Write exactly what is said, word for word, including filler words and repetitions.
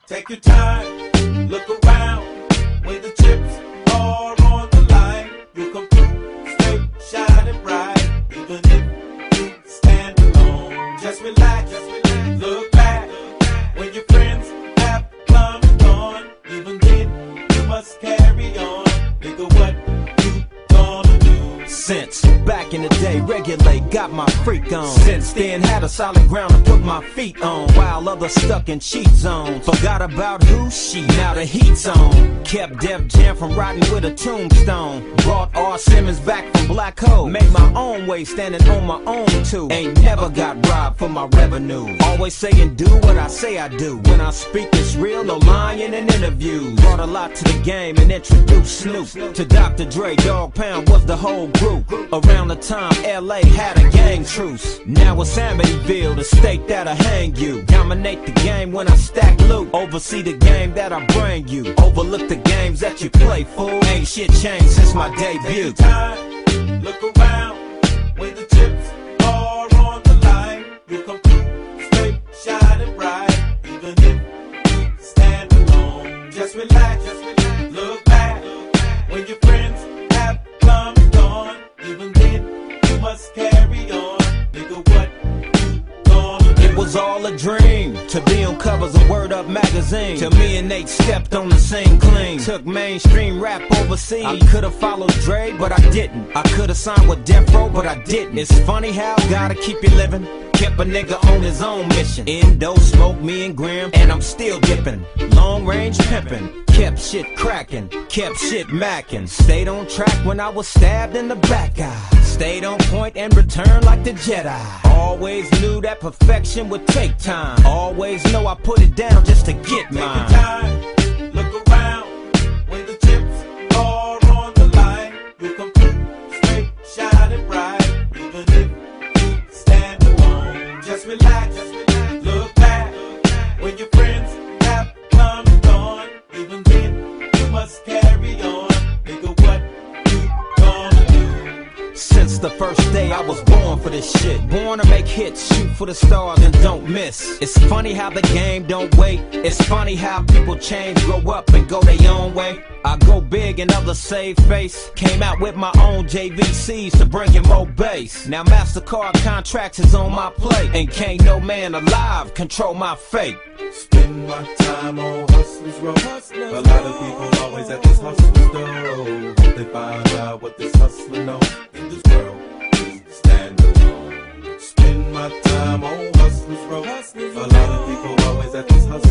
Take your time, look around. When the chips are on the line, you'll come through straight, shining bright. Even if you stand alone, just relax, just relax. Look back when your friends have come and gone. Even then, you must carry on. Nigga, what you gonna do? Since back in the day, regulate, got my freak on. Since then, had a solid ground to put my feet on. While others stuck in cheat zones. Forgot about who she, now the heat's on. Kept Def Jam from riding with a tombstone. Brought R. Simmons back from Black Hole. Made my own way, standing on my own too. Ain't never got robbed for my revenue. Always saying do what I say I do. When I speak it's real, no lying in interviews. Brought a lot to the game and introduced Snoop to Doctor Dre. Dog Pound was the whole group. Around the time L A had a gang truce. Now it's Amityville, the state that'll hang you. Dominate the game when I stack loot. Oversee the game that I bring you. Overlook the games that you play, fool. Ain't shit changed since my debut. Take your time, look around. When the chips are on the line, you come through straight, shining bright. Even if you stand alone, just relax, just relax. Look back when your friends have come and gone. Even then, you must carry on. Nigga, what you gonna do? It was all a dream to be on covers of Word Up magazine. Till me and Nate stepped on the scene clean. Took mainstream rap overseas. I could've followed Dre, but I didn't. I could've signed with Death Row, but I didn't. It's funny how gotta keep you living. Kept a nigga on his own mission. Indo smoke, me and Graham, and I'm still dipping. Long range pimping. Kept shit cracking, kept shit macking. Stayed on track when I was stabbed in the back eye. Stayed on point and returned like the Jedi. Always knew that perfection would take time. Always know I put it down just to get mine. Take your time, look around. When the chips are on the line, you come through straight, shining bright. Even if you stand alone, just relax, just relax. Look back when your friends have come and gone. Even then, you must carry on. Nigga, what you gonna do? Since the first day I was born for this shit. Born to make hits, shoot for the stars and don't miss. It's funny how the game don't wait. It's funny how people change, grow up and go their own way. I go big and others save face. Came out with my own J V Cs to bring in more bass. Now MasterCard contracts is on my plate. And can't no man alive control my fate. Spend my time on Hustlers Row. A lot of people always at this hustler's door. Hope they find out what this hustler knows. In this world, just stand alone. Spend my time on Hustlers Row. A lot of people always at this hustler's door.